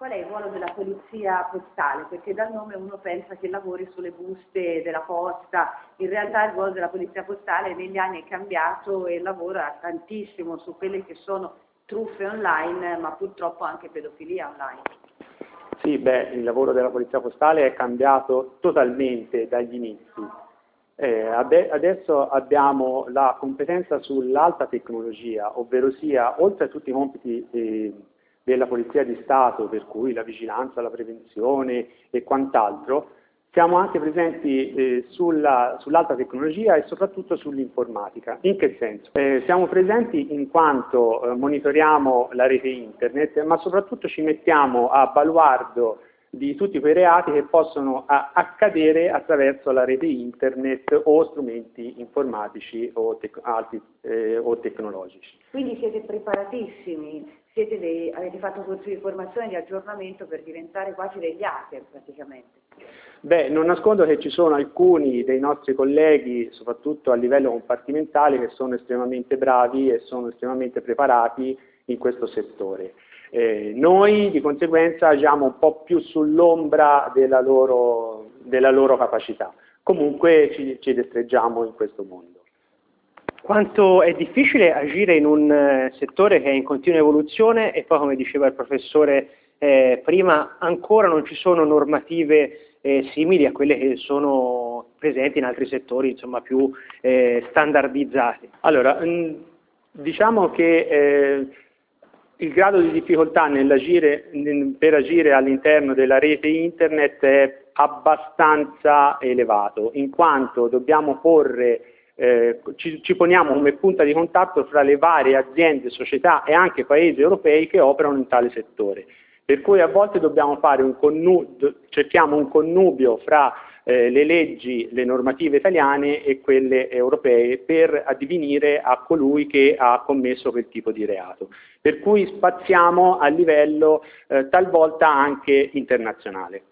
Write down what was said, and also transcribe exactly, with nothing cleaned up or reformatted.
qual è il ruolo della polizia postale? Perché dal nome uno pensa che lavori sulle buste della posta, in realtà il ruolo della polizia postale negli anni è cambiato e lavora tantissimo su quelle che sono truffe online, ma purtroppo anche pedofilia online. Sì, beh, il lavoro della polizia postale è cambiato totalmente dagli inizi. Eh, adesso abbiamo la competenza sull'alta tecnologia, ovvero sia, oltre a tutti i compiti eh, della Polizia di Stato, per cui la vigilanza, la prevenzione e quant'altro, siamo anche presenti eh, sulla, sull'alta tecnologia e soprattutto sull'informatica. In che senso? Eh, siamo presenti in quanto eh, monitoriamo la rete internet, ma soprattutto ci mettiamo a baluardo di tutti quei reati che possono a, accadere attraverso la rete internet o strumenti informatici o, tec alti, eh, o tecnologici. Quindi siete preparatissimi, siete dei, avete fatto corsi di formazione e di aggiornamento per diventare quasi degli hacker praticamente. Beh, non nascondo che ci sono alcuni dei nostri colleghi, soprattutto a livello compartimentale, che sono estremamente bravi e sono estremamente preparati in questo settore. Eh, noi di conseguenza agiamo un po' più sull'ombra della loro, della loro capacità. Comunque ci, ci destreggiamo in questo mondo. Quanto è difficile agire in un eh, settore che è in continua evoluzione e poi, come diceva il professore eh, prima, ancora non ci sono normative eh, simili a quelle che sono presenti in altri settori, insomma, più eh, standardizzati. Allora, mh, diciamo che eh, il grado di difficoltà nell'agire, per agire all'interno della rete internet è abbastanza elevato, in quanto dobbiamo porre, eh, ci, ci poniamo come punta di contatto fra le varie aziende, società e anche paesi europei che operano in tale settore. Per cui a volte dobbiamo fare un connubio, cerchiamo un connubio fra eh, le leggi, le normative italiane e quelle europee per addivenire a colui che ha commesso quel tipo di reato. Per cui spaziamo a livello eh, talvolta anche internazionale.